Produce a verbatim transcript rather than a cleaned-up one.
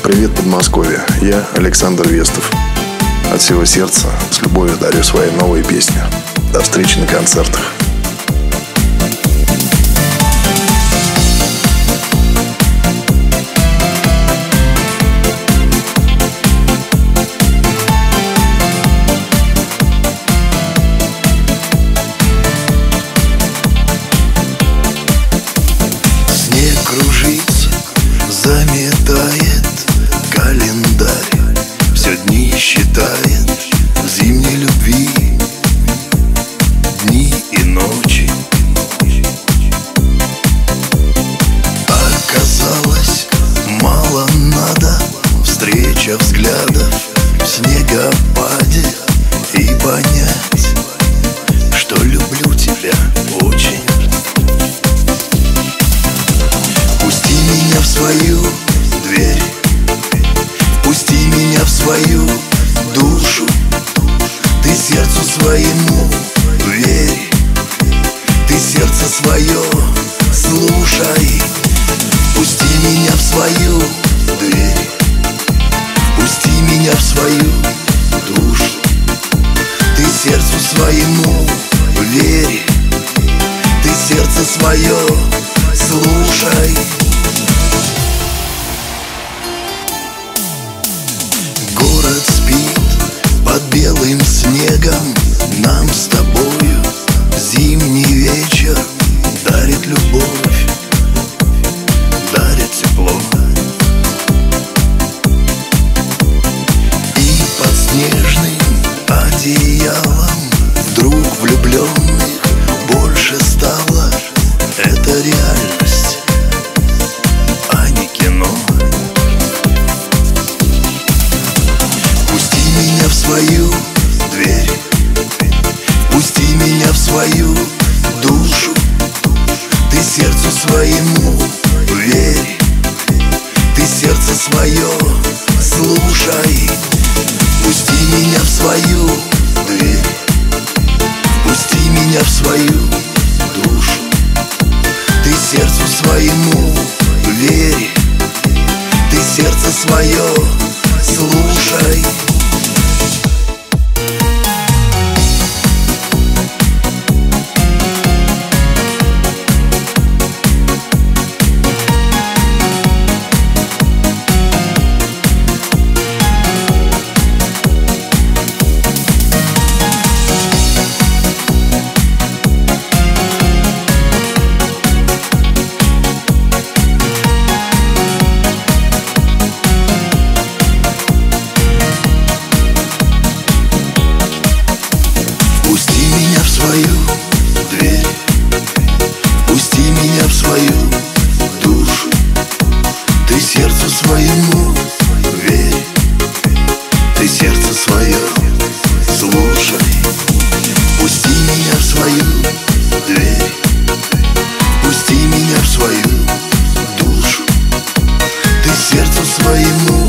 Привет, Подмосковье. Я Александр Вестов. От всего сердца с любовью дарю свои новые песни. До встречи на концертах. Снег кружится, заметает календарь, все дни считает зимней любви, дни и ночи. Оказалось, мало надо встреча взглядов в снегопаде и понять, что люблю тебя очень. Пусти меня в свою дверь, пусти меня в свою душу. Ты сердцу своему верь, ты сердце свое слушай. Пусти меня в свою дверь, пусти меня в свою душу. Ты сердцу своему верь, ты сердце свое слушай. Город спит под белым снегом, нам с тобою зимний вечер дарит любовь, дарит тепло. И под снежным одеялом вдруг влюбленных больше стало. Это реальность, а не кино. Пусти меня в свою дверь, пусти меня в свою душу. Ты сердцу своему верь, ты сердце свое слушай. Пусти меня в свою дверь, пусти меня в свою душу. Ты сердцу своему верь, ты сердце свое слушай. Пусти меня в свою дверь, пусти меня в свою душу. Ты сердцу своему верь, ты сердце свое слушай. Пусти меня в свою дверь, пусти меня в свою душу. Ты сердцу своему